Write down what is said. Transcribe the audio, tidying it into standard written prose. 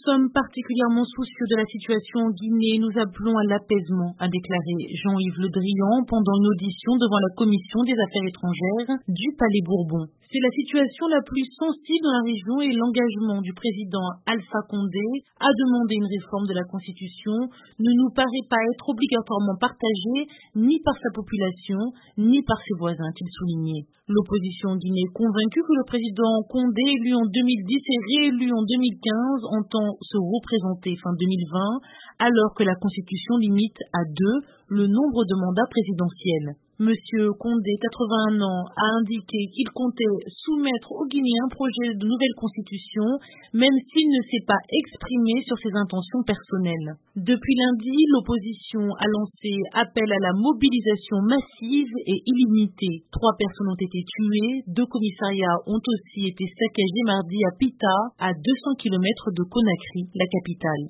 sommes particulièrement soucieux de la situation en Guinée et nous appelons à l'apaisement, a déclaré Jean-Yves Le Drian pendant une audition devant la Commission des Affaires étrangères du Palais Bourbon. C'est la situation la plus sensible dans la région et l'engagement du président Alpha Condé à demander une réforme de la Constitution ne nous paraît pas être obligatoirement partagé ni par sa population ni par ses voisins, a-t-il souligné. L'opposition en Guinée est convaincue que le président Condé, élu en 2010 et réélu en 2015, entend se représenter fin 2020, alors que la Constitution limite à 2 le nombre de mandats présidentiels. Monsieur Condé, 81 ans, a indiqué qu'il comptait soumettre aux Guinéens un projet de nouvelle constitution, même s'il ne s'est pas exprimé sur ses intentions personnelles. Depuis lundi, l'opposition a lancé appel à la mobilisation massive et illimitée. 3 personnes ont été tuées, 2 commissariats ont aussi été saccagés mardi à Pita, à 200 km de Conakry, la capitale.